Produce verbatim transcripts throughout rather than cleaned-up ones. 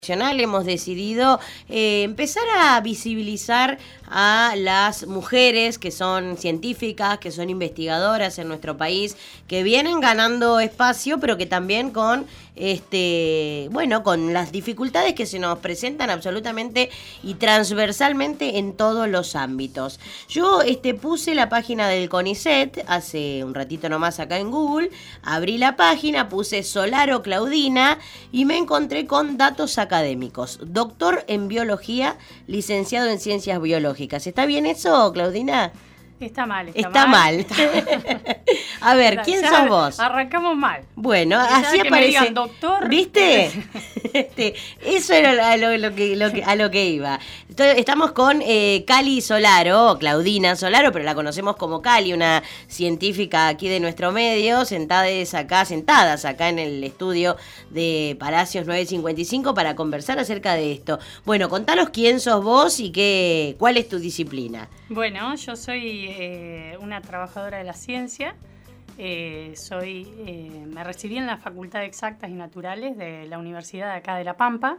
Hemos decidido eh, empezar a visibilizar a las mujeres que son científicas, que son investigadoras en nuestro país, que vienen ganando espacio, pero que también con este, bueno, con las dificultades que se nos presentan absolutamente y transversalmente en todos los ámbitos. Yo este, puse la página del CONICET hace un ratito nomás acá en Google, abrí la página, puse Solaro Claudina y me encontré con datos académicos. Doctor en biología, licenciado en ciencias biológicas. ¿Está bien eso, Claudina? Está mal, está, está mal. mal. A ver, ¿quién sos vos? Arrancamos mal. Bueno, así que aparece. Me digan, doctor. ¿Viste? este, eso era a lo, lo que, lo que, a lo que iba. Entonces, estamos con eh, Cali Solaro, Claudina Solaro, pero la conocemos como Cali, una científica aquí de nuestro medio, sentadas acá, sentadas acá en el estudio de Palacios nueve cincuenta y cinco para conversar acerca de esto. Bueno, contanos quién sos vos y qué, cuál es tu disciplina. Bueno, yo soy eh, una trabajadora de la ciencia. Eh, soy, eh, me recibí en la Facultad de Exactas y Naturales de la Universidad de acá de La Pampa,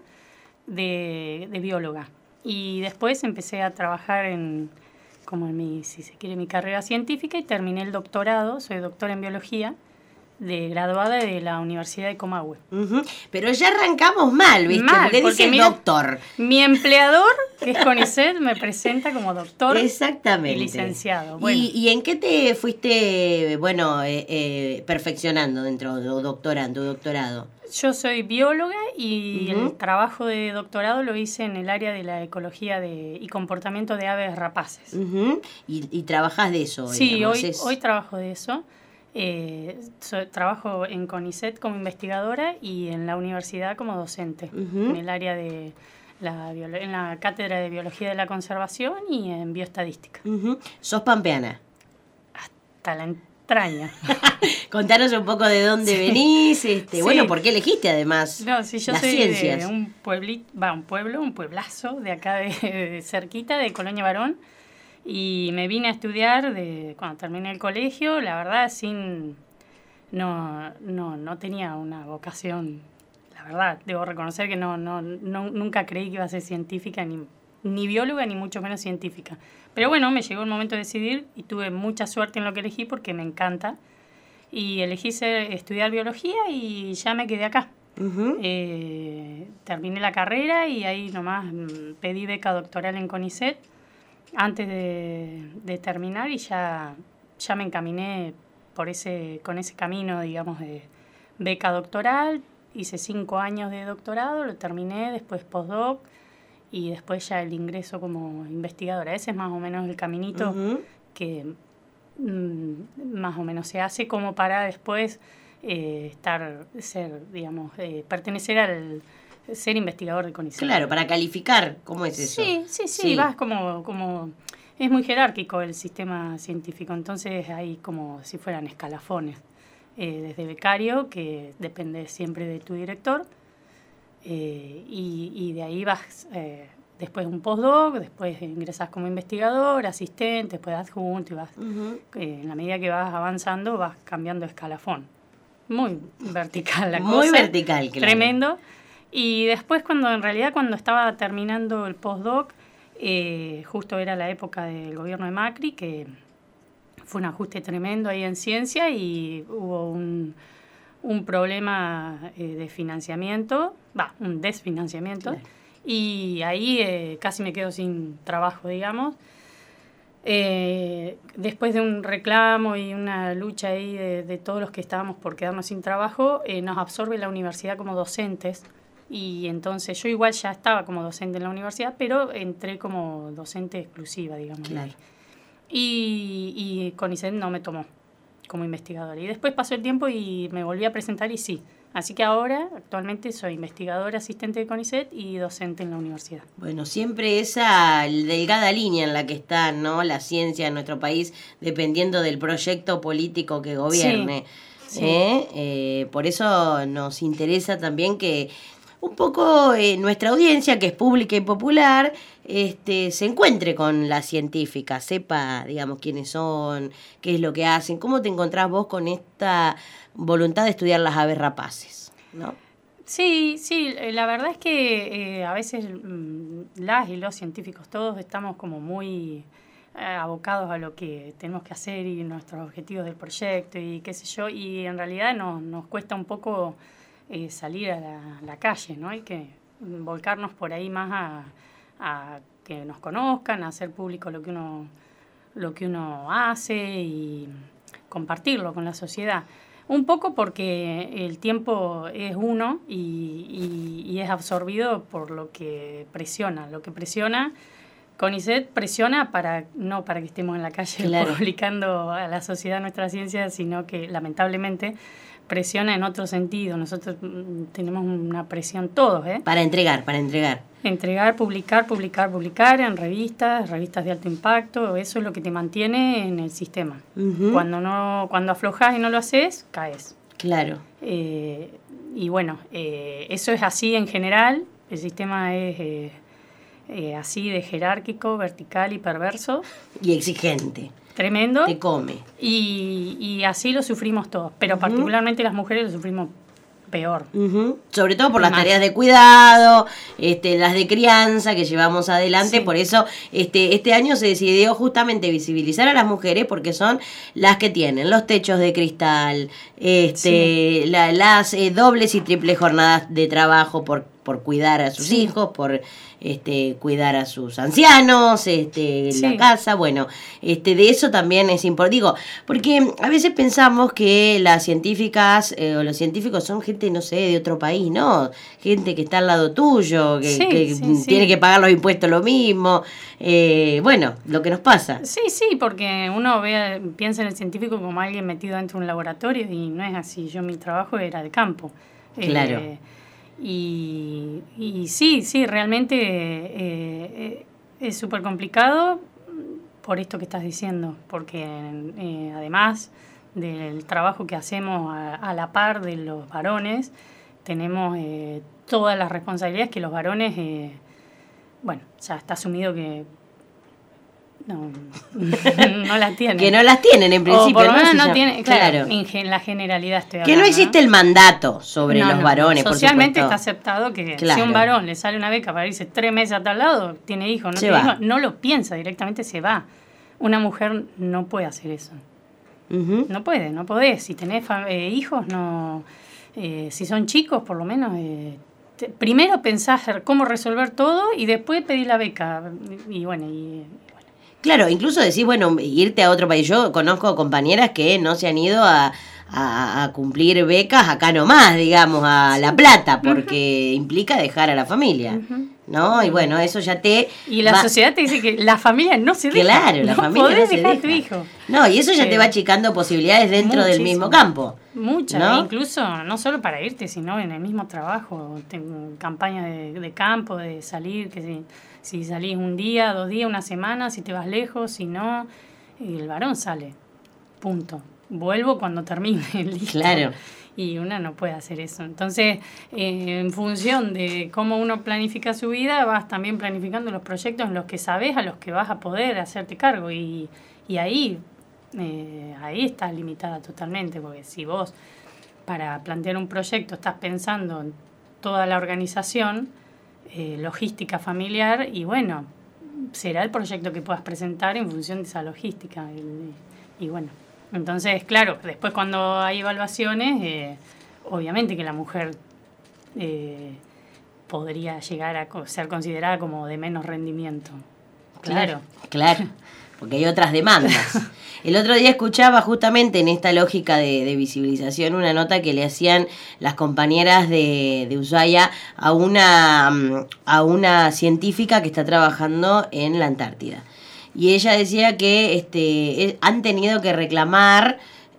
de, de bióloga. Y después empecé a trabajar en, como en mi, si se quiere, mi carrera científica y terminé el doctorado. Soy doctora en biología, de graduada de la Universidad de Comahue. Uh-huh. Pero ya arrancamos mal, ¿viste? Mal, porque, porque dice mira, doctor. Mi empleador, que es CONICET, me presenta como doctor. Exactamente. Y licenciado. Bueno. ¿Y, ¿Y en qué te fuiste, bueno, eh, eh, perfeccionando dentro de doctorando, doctorado? Yo soy bióloga y uh-huh. el trabajo de doctorado lo hice en el área de la ecología de, y comportamiento de aves rapaces. Uh-huh. ¿Y, y trabajás de eso? Sí, digamos, hoy, es... hoy trabajo de eso. Eh, so, trabajo en CONICET como investigadora y en la universidad como docente, uh-huh. en el área de la, en la cátedra de biología de la conservación y en bioestadística. Uh-huh. ¿Sos pampeana? Hasta la entraña. Contanos un poco de dónde sí. venís, este, sí. bueno, ¿por qué elegiste además no, si yo las soy ciencias? De un pueblito, va, un pueblo, un pueblazo de acá de, de cerquita, de Colonia Barón. Y me vine a estudiar de cuando terminé el colegio, la verdad, sin no, no, no tenía una vocación, la verdad, debo reconocer que no, no, no, nunca creí que iba a ser científica, ni, ni bióloga, ni mucho menos científica. Pero bueno, me llegó el momento de decidir y tuve mucha suerte en lo que elegí porque me encanta. Y elegí ser, estudiar biología y ya me quedé acá. Uh-huh. Eh, terminé la carrera y ahí nomás pedí beca doctoral en CONICET antes de, de terminar y ya, ya me encaminé por ese, con ese camino, digamos, de beca doctoral. Hice cinco años de doctorado, lo terminé, después postdoc y después ya el ingreso como investigadora. Ese es más o menos el caminito uh-huh. que mm, más o menos se hace como para después eh, estar, ser, digamos, eh, pertenecer al... ser investigador de CONICET. Claro, para calificar, ¿cómo es eso? Sí, sí, sí, sí. vas como, como... Es muy jerárquico el sistema científico, entonces hay como si fueran escalafones. Eh, desde becario, que depende siempre de tu director, eh, y, y de ahí vas, eh, después un postdoc, después ingresas como investigador, asistente, después adjunto, y vas, uh-huh. eh, en la medida que vas avanzando, vas cambiando escalafón. Muy vertical la muy cosa. Muy vertical, claro. Tremendo. Y después, cuando en realidad cuando estaba terminando el postdoc, eh, justo era la época del gobierno de Macri, que fue un ajuste tremendo ahí en ciencia y hubo un, un problema eh, de financiamiento, va, un desfinanciamiento, sí. Y ahí eh, casi me quedo sin trabajo, digamos. Eh, después de un reclamo y una lucha ahí de, de todos los que estábamos por quedarnos sin trabajo, eh, nos absorbe la universidad como docentes. Y entonces yo igual ya estaba como docente en la universidad, pero entré como docente exclusiva, digamos. Claro. Y, y CONICET no me tomó como investigadora. Y después pasó el tiempo y me volví a presentar y sí. Así que ahora, actualmente, soy investigadora asistente de CONICET y docente en la universidad. Bueno, siempre esa delgada línea en la que está, ¿no?, la ciencia en nuestro país, dependiendo del proyecto político que gobierne. Sí, sí. ¿Eh? Eh, por eso nos interesa también que un poco eh, nuestra audiencia, que es pública y popular, este, se encuentre con la científica, sepa, digamos, quiénes son, qué es lo que hacen. ¿Cómo te encontrás vos con esta voluntad de estudiar las aves rapaces, ¿no? Sí, sí, la verdad es que eh, a veces mmm, las y los científicos todos estamos como muy eh, abocados a lo que tenemos que hacer y nuestros objetivos del proyecto y qué sé yo, y en realidad no, nos cuesta un poco eh, salir a la, la calle, ¿no? Hay que volcarnos por ahí más a, a que nos conozcan, a hacer público lo que uno, lo que uno hace y compartirlo con la sociedad. Un poco porque el tiempo es uno y, y, y es absorbido por lo que presiona. Lo que presiona, CONICET presiona para no para que estemos en la calle claro. publicando a la sociedad nuestra ciencia, sino que lamentablemente presiona en otro sentido. Nosotros tenemos una presión todos, ¿eh? Para entregar, para entregar. Entregar, publicar, publicar, publicar en revistas, revistas de alto impacto, eso es lo que te mantiene en el sistema. Uh-huh. Cuando no, cuando aflojas y no lo haces, caes. Claro. Eh, y bueno, eh, eso es así en general, el sistema es eh, eh, así de jerárquico, vertical y perverso. Y exigente. Tremendo. Te come. Y, y así lo sufrimos todos, pero uh-huh. particularmente las mujeres lo sufrimos peor. Uh-huh. Sobre todo por las tareas de cuidado, este, las de crianza que llevamos adelante, sí. Por eso este, este año se decidió justamente visibilizar a las mujeres porque son las que tienen los techos de cristal, este, sí. la, las eh, dobles y triples jornadas de trabajo por, por cuidar a sus sí. hijos, por este, cuidar a sus ancianos, este, sí. la casa, bueno, este, de eso también es importante, digo, porque a veces pensamos que las científicas eh, o los científicos son gente, no sé, de otro país, ¿no? Gente que está al lado tuyo, que, sí, que sí, tiene sí. que pagar los impuestos lo mismo, eh, bueno, lo que nos pasa. Sí, sí, porque uno ve, piensa en el científico como alguien metido dentro de un laboratorio y no es así, yo mi trabajo era de campo. Claro. Eh, Y, y sí, sí, realmente eh, es súper complicado por esto que estás diciendo, porque eh, además del trabajo que hacemos a, a la par de los varones, tenemos eh, todas las responsabilidades que los varones, eh, bueno, ya está asumido que no, no las tienen. Que no las tienen en principio. O por lo menos no, no tienen, claro, claro. En la generalidad estoy hablando. Que no existe ¿no? el mandato sobre no, los no, varones, socialmente por supuesto. Está aceptado que claro. si a un varón le sale una beca para irse tres meses a tal lado, tiene hijos, no se tiene va. hijos, no lo piensa, directamente se va. Una mujer no puede hacer eso. Uh-huh. No puede, no podés. Si tenés eh, hijos, no eh, si son chicos, por lo menos... Eh, te, primero pensás cómo resolver todo y después pedir la beca. Y bueno, y... Claro, incluso decís, bueno, irte a otro país. Yo conozco compañeras que no se han ido a, a, a cumplir becas acá nomás, digamos, a La Plata, porque uh-huh. implica dejar a la familia, uh-huh. ¿no? Uh-huh. Y bueno, eso ya te... Y la va... sociedad te dice que la familia no se deja. Claro, la no familia podés no se dejar deja. A tu hijo. No, y eso ya sí. te va achicando posibilidades dentro Muchísimo. Del mismo campo. Muchas, ¿no? Incluso no solo para irte, sino en el mismo trabajo, campañas de, de campo, de salir, que si... Si salís un día, dos días, una semana, si te vas lejos, si no, el varón sale. Punto. Vuelvo cuando termine, listo. Claro. Y una no puede hacer eso. Entonces, eh, en función de cómo uno planifica su vida, vas también planificando los proyectos en los que sabes a los que vas a poder hacerte cargo. Y, y ahí, eh, ahí estás limitada totalmente, porque si vos, para plantear un proyecto, estás pensando en toda la organización... Eh, logística familiar y bueno, será el proyecto que puedas presentar en función de esa logística y, y bueno, entonces claro, después cuando hay evaluaciones eh, obviamente que la mujer eh, podría llegar a ser considerada como de menos rendimiento. Claro, claro, porque hay otras demandas. El otro día escuchaba justamente en esta lógica de, de visibilización una nota que le hacían las compañeras de, de Ushuaia a una, a una científica que está trabajando en la Antártida. Y ella decía que este, han tenido que reclamar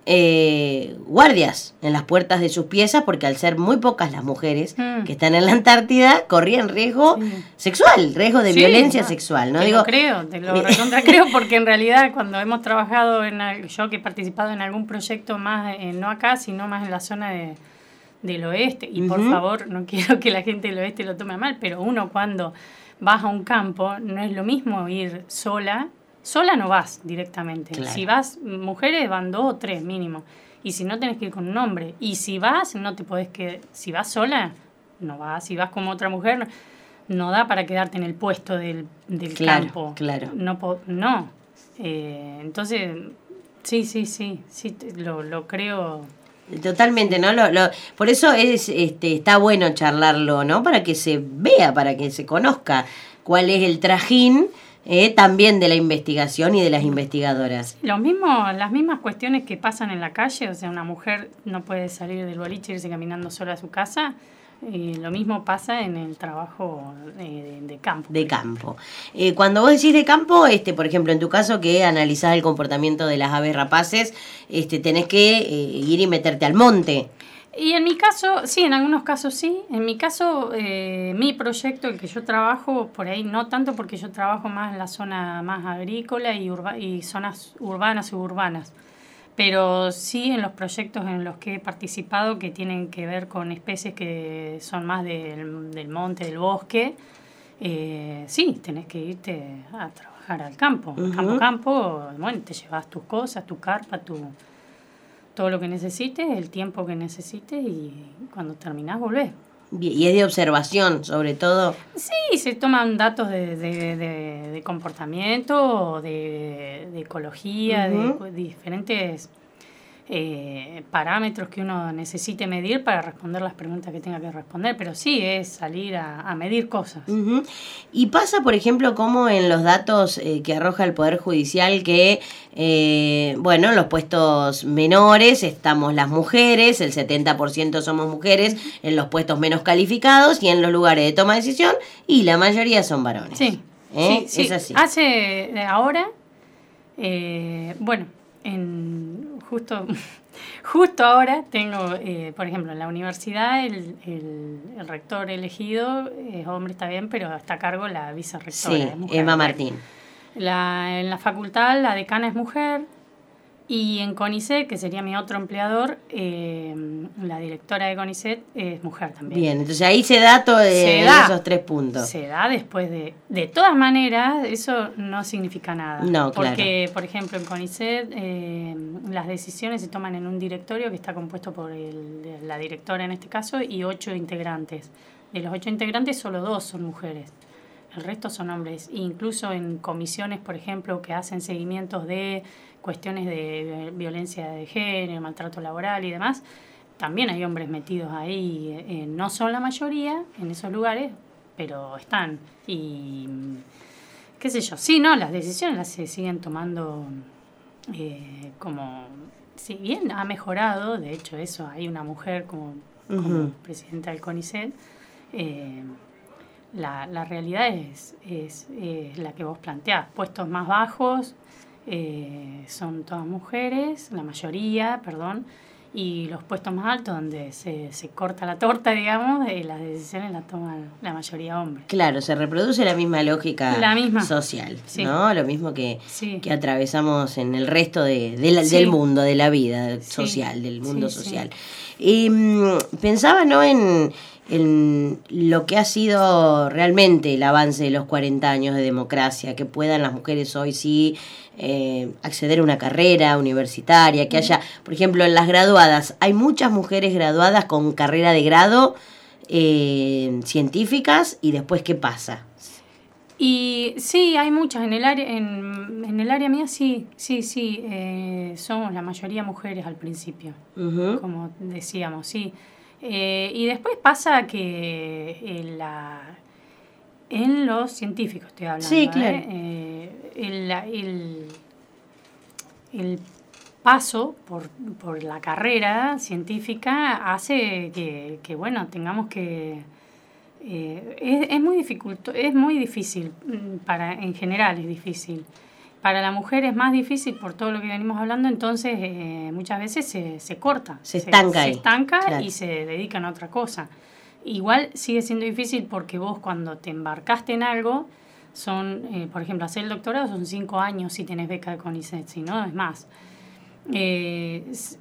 eh, guardias en las puertas de sus piezas porque al ser muy pocas las mujeres mm. que están en la Antártida corrían riesgo sí. sexual, riesgo de sí, violencia no, sexual. ¿no? Te Digo, lo creo, te lo recontra creo porque en realidad cuando hemos trabajado, en yo que he participado en algún proyecto más, eh, no acá, sino más en la zona de, del oeste, y uh-huh. por favor, no quiero que la gente del oeste lo tome a mal, pero uno cuando vas a un campo no es lo mismo ir sola. Sola no vas directamente. Claro. Si vas, mujeres van dos o tres mínimo. Y si no, tenés que ir con un hombre. Y si vas, no te podés que si vas sola, no vas, si vas como otra mujer, no da para quedarte en el puesto del, del claro, campo. Claro, No, no. Eh, entonces, sí, sí, sí, sí, lo, lo creo. Totalmente, ¿no? Lo, lo, por eso es, este, está bueno charlarlo, ¿no? Para que se vea, para que se conozca cuál es el trajín eh, también de la investigación y de las investigadoras. Lo mismo, las mismas cuestiones que pasan en la calle, o sea, una mujer no puede salir del boliche e irse caminando sola a su casa. Eh, lo mismo pasa en el trabajo eh, de, de campo. De campo. Eh, cuando vos decís de campo, este, por ejemplo, en tu caso que analizás el comportamiento de las aves rapaces, este, tenés que eh, ir y meterte al monte. Y en mi caso, sí, en algunos casos sí. En mi caso, eh, mi proyecto, el que yo trabajo, por ahí no tanto porque yo trabajo más en la zona más agrícola y, urba, y zonas urbanas, suburbanas. Pero sí en los proyectos en los que he participado que tienen que ver con especies que son más del, del monte, del bosque, eh, sí, tenés que irte a trabajar al campo. Uh-huh. Campo, campo, bueno, te llevas tus cosas, tu carpa, tu, todo lo que necesites, el tiempo que necesites y cuando terminás volvés. Y es de observación, sobre todo. Sí, se toman datos de, de, de, de comportamiento, de, de ecología, uh-huh. de, de diferentes eh, parámetros que uno necesite medir para responder las preguntas que tenga que responder. Pero sí, es salir a, a medir cosas. Uh-huh. Y pasa, por ejemplo, como en los datos eh, que arroja el Poder Judicial que, eh, bueno, en los puestos menores estamos las mujeres, el setenta por ciento somos mujeres en los puestos menos calificados y en los lugares de toma de decisión y la mayoría son varones. Sí, ¿Eh? sí, sí. Es así. Hace, ahora, eh, bueno, en justo... Justo ahora tengo, eh, por ejemplo, en la universidad el, el, el rector elegido es hombre, está bien, pero está a cargo la vicerrectora. Sí, es mujer, Emma Martín. La, en la facultad la decana es mujer y en CONICET, que sería mi otro empleador, eh, la directora de CONICET es mujer también. Bien, entonces ahí se da todo eh, se da, esos tres puntos. Se da después de... De todas maneras, eso no significa nada. No, claro. Porque, por ejemplo, en CONICET eh, las decisiones se toman en un directorio que está compuesto por el, la directora en este caso y ocho integrantes. De los ocho integrantes, solo dos son mujeres. El resto son hombres. Incluso en comisiones, por ejemplo, que hacen seguimientos de cuestiones de violencia de género, maltrato laboral y demás, también hay hombres metidos ahí. Eh, no son la mayoría en esos lugares, pero están. Y qué sé yo, sí, no, las decisiones las se siguen tomando eh, como, si bien ha mejorado, de hecho eso, hay una mujer como, uh-huh. como presidenta del CONICET, eh, la, la realidad es, es, es la que vos planteás, puestos más bajos, eh, son todas mujeres, la mayoría, perdón, y los puestos más altos donde se, se corta la torta, digamos, eh, las decisiones las toman la mayoría hombres. Claro, se reproduce la misma lógica la misma. social, sí. ¿no? Lo mismo que, sí. que atravesamos en el resto de, de la, sí. del mundo, de la vida social, sí. del mundo sí, social. Sí. Y pensaba, ¿no?, en, en lo que ha sido realmente el avance de los cuarenta años de democracia, que puedan las mujeres hoy sí eh, acceder a una carrera universitaria, que haya, por ejemplo, en las graduadas, hay muchas mujeres graduadas con carrera de grado eh, científicas, y después, ¿qué pasa? Y sí, hay muchas en el área, en, en el área mía sí, sí, sí, eh, somos la mayoría mujeres al principio, uh-huh. como decíamos, sí. Eh, y después pasa que en, la, en los científicos estoy hablando, sí, claro. ¿eh? Eh, el, el, el paso por, por la carrera científica hace que, que bueno, tengamos que... Eh, es, es, muy dificulto, es muy difícil, para, en general es difícil. Para la mujer es más difícil por todo lo que venimos hablando, entonces eh, muchas veces se, se corta. Se estanca Se, ahí. Se estanca claro. y se dedican a otra cosa. Igual sigue siendo difícil porque vos cuando te embarcaste en algo, son, eh, por ejemplo, hacer el doctorado son cinco años si tenés beca de CONICET, si no es más. Eh,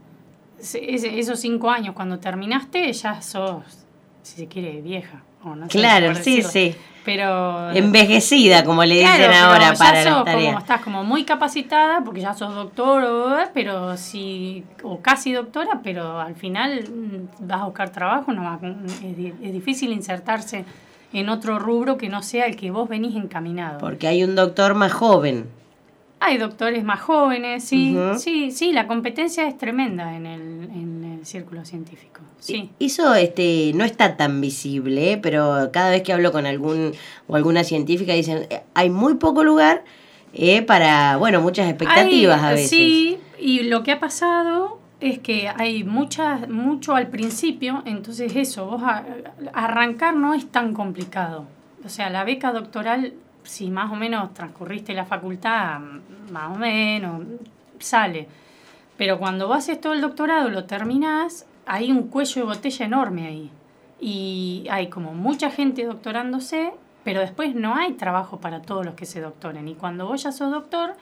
esos cinco años cuando terminaste ya sos, si se quiere, vieja. O no sé, claro, sí, sí. Pero envejecida, como le dicen claro, ahora, ya para sos las tareas. Como, estás como muy capacitada porque ya sos doctor o, pero si, o casi doctora, pero al final vas a buscar trabajo, no va, es, es difícil insertarse en otro rubro que no sea el que vos venís encaminado. Porque hay un doctor más joven. Hay doctores más jóvenes, sí, Uh-huh. sí, sí, la competencia es tremenda en el, en el círculo científico, sí. Eso este, no está tan visible, ¿eh? Pero cada vez que hablo con algún o alguna científica dicen, eh, hay muy poco lugar eh, para, bueno, muchas expectativas hay, a veces. Sí, y lo que ha pasado es que hay muchas, mucho al principio, entonces eso, vos a, arrancar no es tan complicado. O sea, la beca doctoral, si más o menos transcurriste la facultad, más o menos, sale. Pero cuando haces todo el doctorado, lo terminás, hay un cuello de botella enorme ahí. Y hay como mucha gente doctorándose, pero después no hay trabajo para todos los que se doctoren. Y cuando vos ya sos doctor,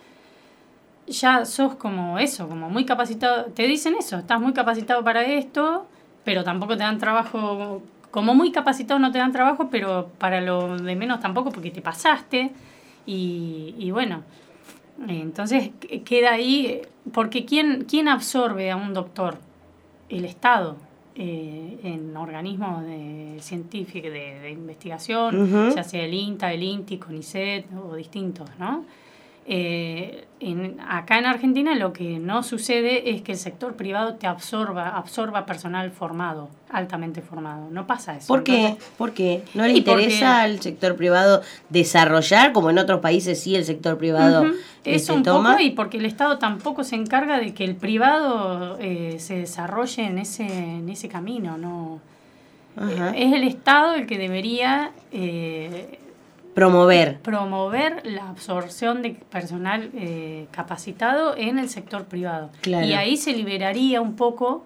ya sos como eso, como muy capacitado. Te dicen eso, estás muy capacitado para esto, pero tampoco te dan trabajo. Como muy capacitado no te dan trabajo, pero para lo de menos tampoco porque te pasaste. Y, y bueno, entonces queda ahí, porque ¿quién, quién absorbe a un doctor? El Estado, eh, en organismos de científicos, de, de investigación, Uh-huh. ya sea el INTA, el INTI, CONICET o distintos, ¿no? Eh, en, acá en Argentina lo que no sucede es que el sector privado te absorba, absorba personal formado, altamente formado. No pasa eso. ¿Por qué? Entonces, ¿Por qué? ¿No le y interesa porque- al sector privado desarrollar, como en otros países sí el sector privado Ujú. este, Eso un toma? poco, y porque el Estado tampoco se encarga de que el privado eh, se desarrolle en ese, en ese camino, ¿no? Ajá. Es el Estado el que debería eh, Promover. promover la absorción de personal eh, capacitado en el sector privado. Claro. Y ahí se liberaría un poco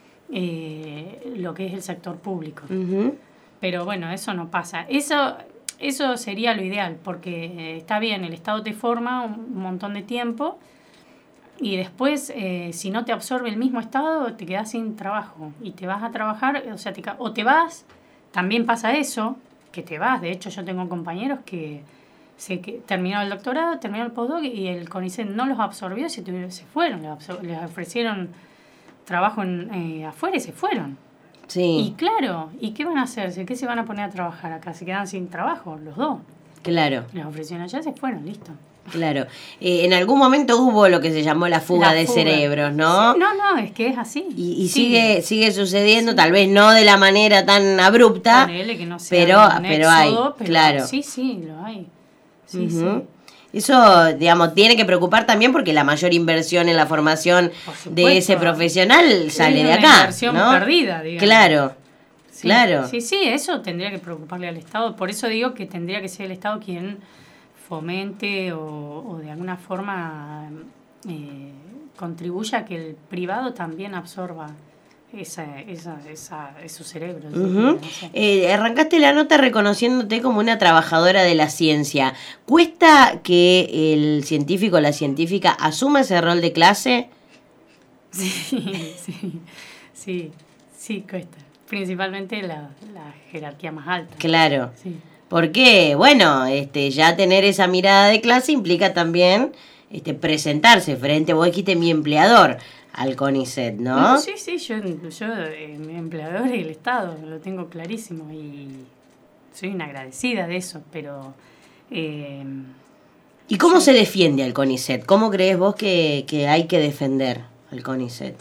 eh, lo que es el sector público. Uh-huh. Pero bueno, eso no pasa. Eso, eso sería lo ideal, porque eh, está bien, el Estado te forma un, un montón de tiempo y después, eh, si no te absorbe el mismo Estado, te quedas sin trabajo y te vas a trabajar, o sea, te, ca- o te vas, también pasa eso, que te vas. De hecho, yo tengo compañeros que se que terminaron el doctorado, terminaron el postdoc y el CONICET no los absorbió, se, tuvieron, se fueron, les, absor- les ofrecieron trabajo en, eh, afuera y se fueron. Sí. Y claro, ¿y qué van a hacer? ¿Qué se van a poner a trabajar acá? Se quedan sin trabajo, los dos. Claro. Les ofrecieron allá, se fueron, listo. Claro. Eh, en algún momento hubo lo que se llamó la fuga La de fuga. cerebros, ¿no? Sí, no, no, es que es así. Y, y Sí. sigue sigue sucediendo, tal vez no de la manera tan abrupta, Ponele que no sea pero, un pero hay, éxodo, pero claro. Sí, sí, lo hay. Sí, Ujú. sí. Eso, digamos, tiene que preocupar también porque la mayor inversión en la formación Por supuesto. de ese profesional sale Es de una acá, inversión ¿no? perdida, digamos. Claro, Sí, claro. Sí, sí, eso tendría que preocuparle al Estado. Por eso digo que tendría que ser el Estado quien fomente o, o de alguna forma eh, contribuya a que el privado también absorba esa, esa, esa, esos cerebros. Ujú. No sé. Eh, arrancaste la nota reconociéndote como una trabajadora de la ciencia. ¿Cuesta que el científico o la científica asuma ese rol de clase? Sí, sí, sí, sí, cuesta. Principalmente la, la jerarquía más alta. Claro. Sí. Porque, bueno, este, ya tener esa mirada de clase implica también este, presentarse frente, vos dijiste mi empleador, al CONICET, ¿no? No, sí, sí, yo, yo eh, mi empleador es el Estado, lo tengo clarísimo y soy una agradecida de eso, pero... Eh, ¿Y cómo sí. se defiende al CONICET? ¿Cómo crees vos que, que hay que defender al CONICET?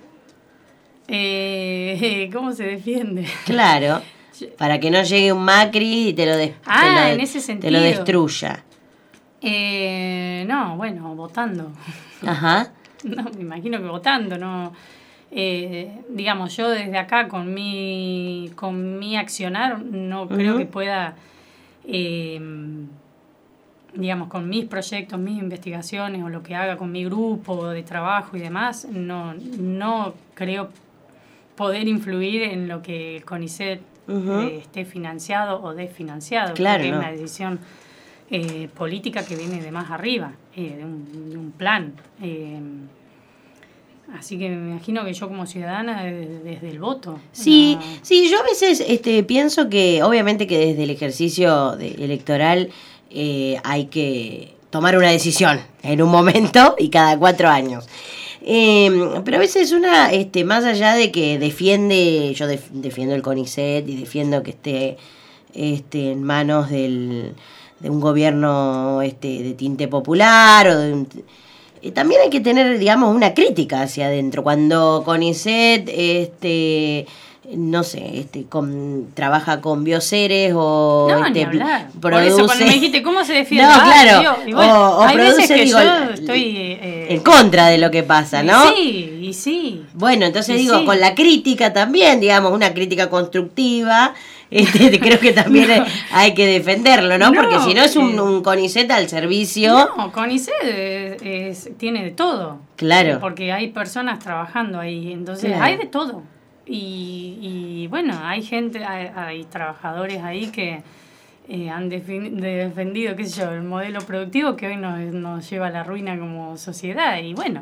eh, ¿Cómo se defiende? Claro, para que no llegue un Macri y te lo, des- Ah, te lo, en ese te sentido. lo destruya. Eh, no, bueno, votando. Ajá. No, me imagino que votando, no. Eh, digamos, yo desde acá con mi con mi accionar no creo Ujú. que pueda, eh, digamos, con mis proyectos, mis investigaciones o lo que haga con mi grupo de trabajo y demás, no, no creo poder influir en lo que el CONICET Ujú. eh, esté financiado o desfinanciado. Claro, Creo que no. es una decisión eh, política que viene de más arriba, eh, de, un, de un plan. Eh, Así que me imagino que yo como ciudadana, desde, desde el voto. Sí, no... sí, yo a veces este, pienso que obviamente que desde el ejercicio de, electoral eh, hay que tomar una decisión en un momento y cada cuatro años. Eh, pero a veces una, este, más allá de que defiende, yo def, defiendo el CONICET y defiendo que esté este, en manos del, de un gobierno este, de tinte popular o de un... También hay que tener, digamos, una crítica hacia adentro. Cuando CONICET, este, no sé, este, con, trabaja con bioseres o no, este, ni hablar. produce... Por eso cuando me dijiste cómo se defiende, no, ah, claro, Dios, y bueno, o, o hay produce, veces que digo, yo estoy eh, en contra de lo que pasa, ¿no? Y sí, y sí. Bueno, entonces y digo, sí. con la crítica también, digamos, una crítica constructiva. Este, creo que también no. hay que defenderlo, ¿no? no Porque si no es un, eh, un CONICET al servicio. No, CONICET es, es, tiene de todo. Claro. Porque hay personas trabajando ahí, entonces claro. hay de todo. Y, y bueno, hay gente, hay, hay trabajadores ahí que eh, han defendido, qué sé yo, el modelo productivo que hoy nos, nos lleva a la ruina como sociedad. Y bueno,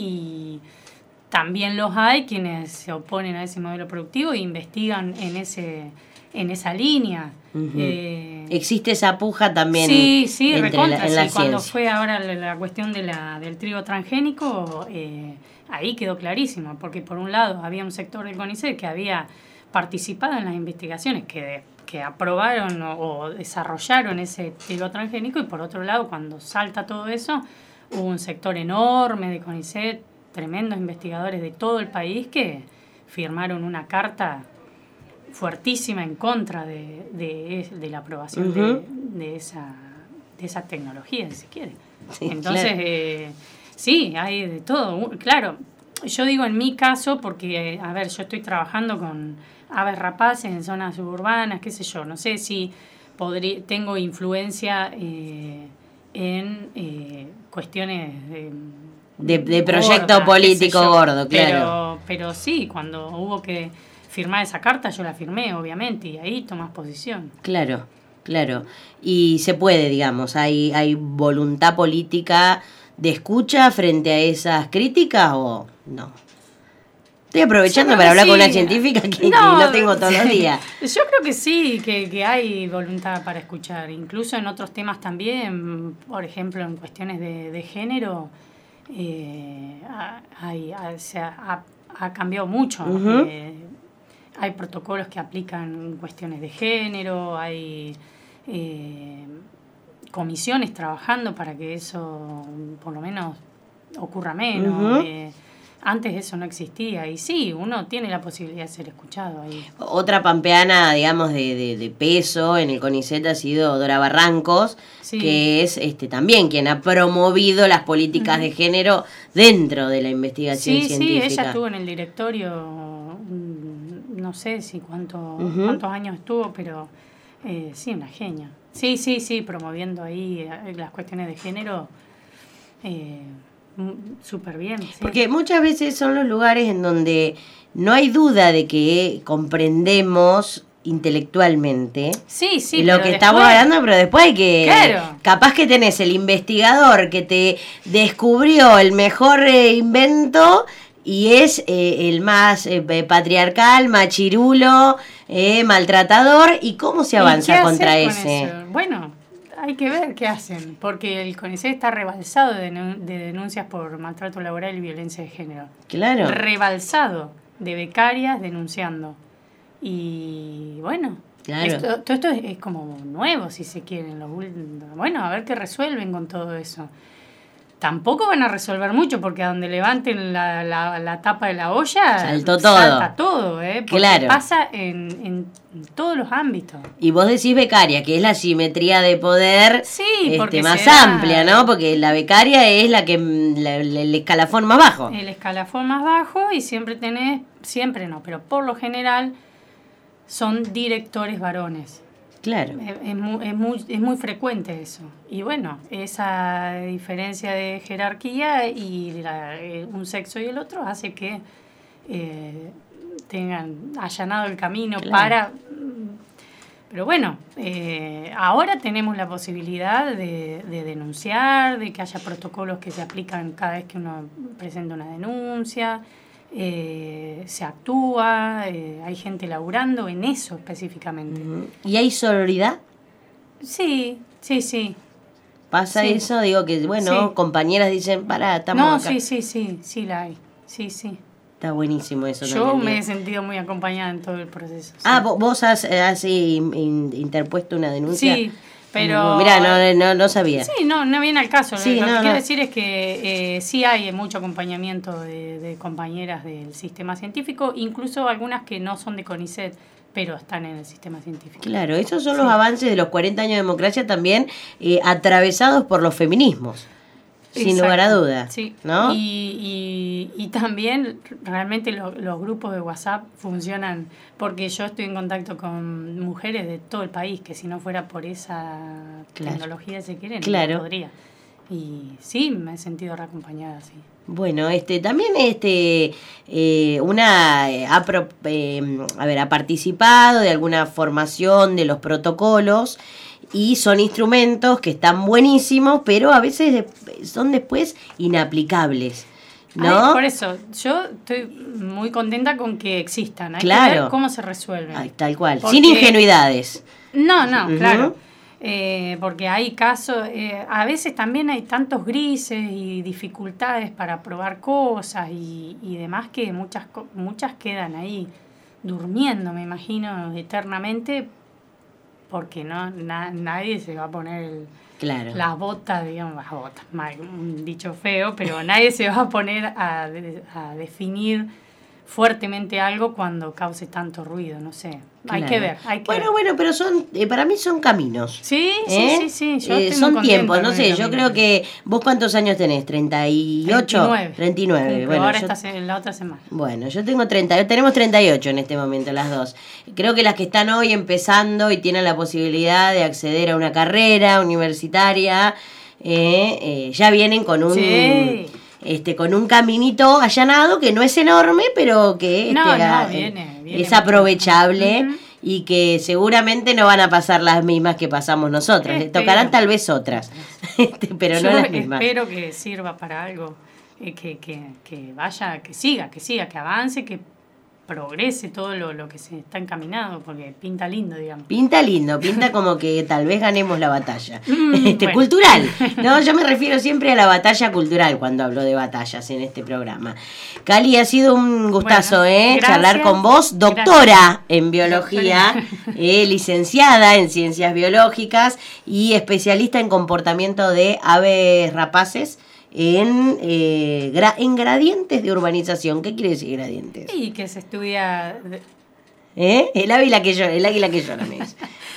y también los hay quienes se oponen a ese modelo productivo e investigan en ese... en esa línea. Uh-huh. eh, Existe esa puja también. Sí, sí, recontra. La, en la sí, cuando fue ahora la, la cuestión de la, del trigo transgénico, eh, ahí quedó clarísimo, porque por un lado había un sector del CONICET que había participado en las investigaciones que, que aprobaron o, o desarrollaron ese trigo transgénico, y por otro lado, cuando salta todo eso, hubo un sector enorme de CONICET, tremendos investigadores de todo el país que firmaron una carta fuertísima en contra de, de, de la aprobación uh-huh. de, de, esa, de esa tecnología, si quiere. Sí, Entonces, claro. eh, sí, hay de todo. Claro, yo digo en mi caso porque, a ver, yo estoy trabajando con aves rapaces en zonas suburbanas, qué sé yo, no sé si podría, tengo influencia eh, en eh, cuestiones de... De, de proyecto gorda, político gordo, claro. Pero, pero sí, cuando hubo que firmar esa carta, yo la firmé, obviamente, y ahí tomas posición. Claro, claro. Y se puede, digamos, hay, hay voluntad política de escucha frente a esas críticas o no. Estoy aprovechando para hablar sí. con una científica que no, que no tengo todos los días. Yo creo que sí, que, que hay voluntad para escuchar. Incluso en otros temas también, por ejemplo, en cuestiones de, de género, eh, hay, hay, se ha, ha cambiado mucho. Uh-huh. Eh, hay protocolos que aplican cuestiones de género, hay eh, comisiones trabajando para que eso por lo menos ocurra menos. Uh-huh. Eh, antes eso no existía y sí, uno tiene la posibilidad de ser escuchado ahí. Otra pampeana, digamos, de, de, de peso en el CONICET ha sido Dora Barrancos, sí. que es este también quien ha promovido las políticas uh-huh. de género dentro de la investigación sí, científica. Sí, ella estuvo en el directorio, no sé si cuánto, uh-huh. cuántos años estuvo, pero eh, sí, una genia. Sí, sí, sí, promoviendo ahí las cuestiones de género. Eh, súper bien. Sí. Porque muchas veces son los lugares en donde no hay duda de que comprendemos intelectualmente sí, sí, lo que después, estamos hablando, pero después hay que... Claro. Capaz que tenés el investigador que te descubrió el mejor eh, invento y es eh, el más eh, patriarcal, machirulo, eh, maltratador. ¿Y cómo se avanza contra ese? Eso? Bueno... Hay que ver qué hacen, porque el CONICET está rebalsado de, de denuncias por maltrato laboral y violencia de género. Claro. Rebalsado de becarias denunciando. Y bueno, claro. esto, todo esto es, es como nuevo, si se quiere. Bueno, a ver qué resuelven con todo eso. Tampoco van a resolver mucho, porque a donde levanten la, la, la tapa de la olla, saltó todo. Salta todo, ¿eh? Porque claro. pasa en, en todos los ámbitos. Y vos decís becaria, que es la simetría de poder sí, este, más amplia, ¿no? Porque la becaria es la que la, la, el escalafón más bajo. El escalafón más bajo, y siempre tenés, siempre no, pero por lo general son directores varones. Claro. Es, es, muy, es, muy, es muy frecuente eso. Y bueno, esa diferencia de jerarquía y la, un sexo y el otro hace que eh, tengan allanado el camino claro. para Pero bueno, eh, ahora tenemos la posibilidad de, de denunciar, de que haya protocolos que se aplican cada vez que uno presenta una denuncia, eh, se actúa, eh, hay gente laburando en eso específicamente. ¿Y hay sororidad? Sí, sí, sí. ¿Pasa Sí. eso? Digo que, bueno, Sí. compañeras dicen, pará, estamos No, acá. sí, sí, sí, sí la hay, sí, sí. Está buenísimo eso Yo también. me digo. he sentido muy acompañada en todo el proceso. Sí. Ah, vo- vos has, has in- in- interpuesto una denuncia. Sí, pero... Mira, no, no, no sabía. Sí, no, no viene al caso. Sí, Lo no, que quiero no. decir es que eh, sí hay mucho acompañamiento de, de compañeras del sistema científico, incluso algunas que no son de CONICET, pero están en el sistema científico. Claro, esos son Sí. los avances de los cuarenta años de democracia también eh, atravesados por los feminismos. Sin Exacto, lugar a dudas. Sí. ¿No? Y, y, y también realmente lo- los grupos de WhatsApp funcionan porque yo estoy en contacto con mujeres de todo el país, que si no fuera por esa Claro. tecnología, si quieren, Claro. no podría. Y sí, me he sentido reacompañada, sí. Bueno, este también este eh, una eh, ha, pro- eh, a ver, ha participado de alguna formación de los protocolos y son instrumentos que están buenísimos, pero a veces de- son después inaplicables, ¿no? Ay, por eso, yo estoy muy contenta con que existan. Hay que Claro. ver cómo se resuelven. Ay, tal cual, Porque- sin ingenuidades. No, no, Ujú. claro. Eh, porque hay casos, eh, a veces también hay tantos grises y dificultades para probar cosas y, y demás que muchas, co- muchas quedan ahí durmiendo, me imagino, eternamente, porque no na- nadie se va a poner el- Claro. las botas, digamos, las botas, mal, un dicho feo, pero nadie se va a poner a, de- a definir fuertemente algo cuando cause tanto ruido, no sé. Hay Claro. que ver, hay que Bueno, ver. bueno, pero son eh, para mí son caminos. Sí, ¿Eh? sí, sí, sí. Yo Eh, estoy son muy tiempos, contenta no con sé, el yo camino. creo que vos cuántos años tenés, treinta y ocho, veintinueve. treinta y nueve. Cumplo Bueno, ahora yo- esta se- la otra semana. bueno, yo tengo treinta, tenemos treinta y ocho en este momento las dos. Creo que las que están hoy empezando y tienen la posibilidad de acceder a una carrera universitaria, eh, eh, ya vienen con un Sí. este con un caminito allanado que no es enorme, pero que este, No, no, ah, viene, viene es mucho. aprovechable. Ujú. Y que seguramente no van a pasar las mismas que pasamos nosotros. Les Espero. tocarán tal vez otras, Este, pero Yo no las mismas. espero que sirva para algo, eh, que, que, que vaya, que siga, que siga, que avance, que progrese todo lo, lo que se está encaminado, porque pinta lindo, digamos. Pinta lindo, pinta como que tal vez ganemos la batalla. Mm, este, bueno. Cultural. No, yo me refiero siempre a la batalla cultural cuando hablo de batallas en este programa. Cali, ha sido un gustazo, Bueno, ¿eh? gracias. Charlar con vos, doctora en biología, eh, licenciada en ciencias biológicas y especialista en comportamiento de aves rapaces en, eh, gra- en gradientes de urbanización. ¿Qué quiere decir gradientes? Y que se estudia, de- ¿Eh? El águila que llora, el águila que llora, me dice.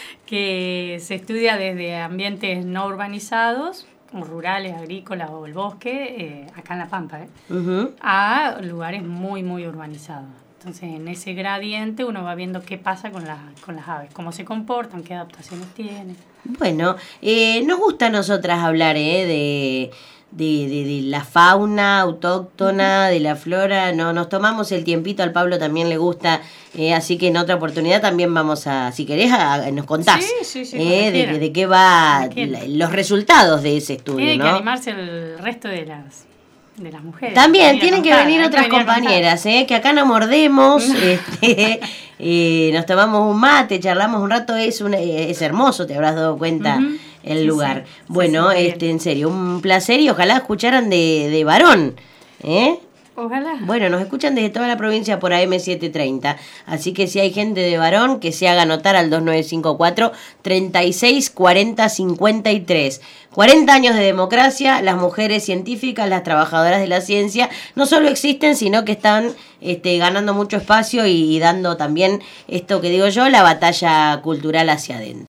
que se estudia desde ambientes no urbanizados, como rurales, agrícolas o el bosque, eh, acá en La Pampa, ¿eh? Ujú. a lugares muy, muy urbanizados. Entonces, en ese gradiente uno va viendo qué pasa con, las con las aves, cómo se comportan, qué adaptaciones tienen. Bueno, eh, nos gusta a nosotras hablar eh, de, de, de, de la fauna autóctona, de la flora. No, nos tomamos el tiempito, al Pablo también le gusta, eh, así que en otra oportunidad también vamos a, si querés, a- a- nos contás Sí, sí, sí, eh, cuando de, quieran. de qué va Cuando quieran. la- los resultados de ese estudio, Tiene que ¿no? animarse el resto de las, de las mujeres. También Venir a tienen que contar, venir hay otras venir a contar. compañeras, ¿eh? Que acá no mordemos, este, eh, nos tomamos un mate, charlamos un rato, es un, eh, es hermoso, te habrás dado cuenta Ujú. el Sí, lugar. sí, sí, Bueno, sí, muy este, bien. en serio, un placer y ojalá escucharan de, de varón, ¿eh? Ojalá. Bueno, nos escuchan desde toda la provincia por A M setecientos treinta, así que si hay gente de varón, que se haga notar al dos nueve cinco cuatro, treinta y seis, cuarenta, cincuenta y tres. cuarenta años de democracia, las mujeres científicas, las trabajadoras de la ciencia, no solo existen, sino que están este, ganando mucho espacio y, y dando también esto que digo yo, la batalla cultural hacia adentro.